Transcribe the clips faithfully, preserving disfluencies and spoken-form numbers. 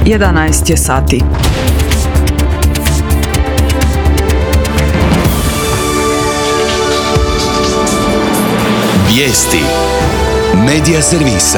jedanaest je sati. Vijesti Medija servisa.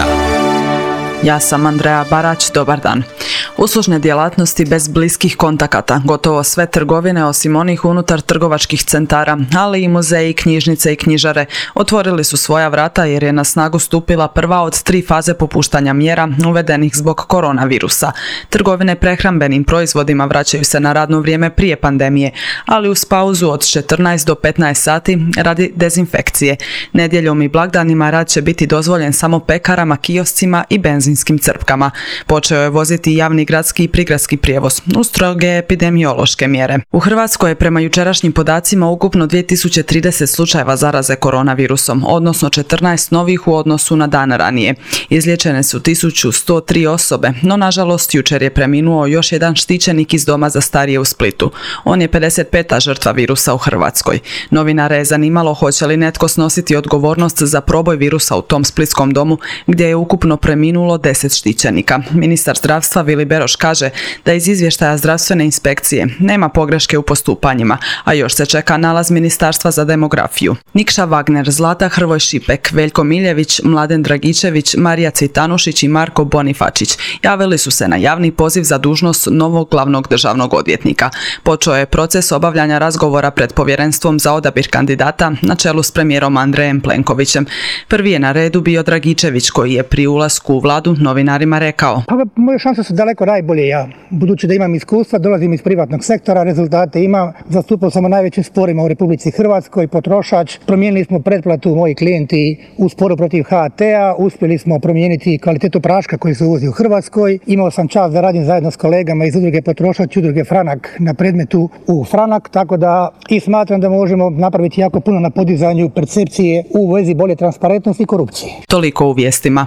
Ja sam Andreja Barać, dobar dan. Uslužne djelatnosti bez bliskih kontakata, gotovo sve trgovine osim onih unutar trgovačkih centara, ali i muzeji, knjižnice i knjižare otvorili su svoja vrata jer je na snagu stupila prva od tri faze popuštanja mjera uvedenih zbog koronavirusa. Trgovine prehrambenim proizvodima vraćaju se na radno vrijeme prije pandemije, ali uz pauzu od četrnaest do petnaest sati radi dezinfekcije. Nedjeljom i blagdanima rad će biti dozvoljen samo pekarama, kioscima i benzinskim crpkama. Počeo je voziti javni gradski i prigradski prijevoz uz stroge epidemiološke mjere. U Hrvatskoj je prema jučerašnjim podacima ukupno dvije tisuće trideset slučajeva zaraze koronavirusom, odnosno četrnaest novih u odnosu na dan ranije. Izliječene su tisuću sto tri osobe, no nažalost jučer je preminuo još jedan štićenik iz doma za starije u Splitu. On je pedeset peta žrtva virusa u Hrvatskoj. Novinare je zanimalo hoće li netko snositi odgovornost za proboj virusa u tom splitskom domu gdje je ukupno preminulo deset štićenika. Ministar zdravstva Vili Beroš kaže da iz izvještaja zdravstvene inspekcije nema pogreške u postupanjima, a još se čeka nalaz Ministarstva za demografiju. Nikša Wagner, Zlata Hrvoj Šipek, Veljko Miljević, Mladen Dragičević, Marija Cvitanušić i Marko Bonifačić javili su se na javni poziv za dužnost novog glavnog državnog odvjetnika. Počeo je proces obavljanja razgovora pred povjerenstvom za odabir kandidata na čelu s premijerom Andrejem Plenkovićem. Prvi je na redu bio Dragičević koji je pri ulasku u vladu novinarima rekao: Pa moje šanse su daleko najbolje, ja, budući da imam iskustva, dolazim iz privatnog sektora, rezultate imam, zastupao sam u najvećim sporima u Republici Hrvatskoj, potrošač, promijenili smo pretplatu moji klijenti u sporu protiv H T-a, uspjeli smo promijeniti kvalitetu praška koji se uvozi u Hrvatskoj, imao sam čast da radim zajedno s kolegama iz udruge Potrošač i udruge Franak na predmetu u Franak, tako da i smatram da možemo napraviti jako puno na podizanju percepcije u vezi bolje transparentnosti i korupcije. Toliko u vijestima.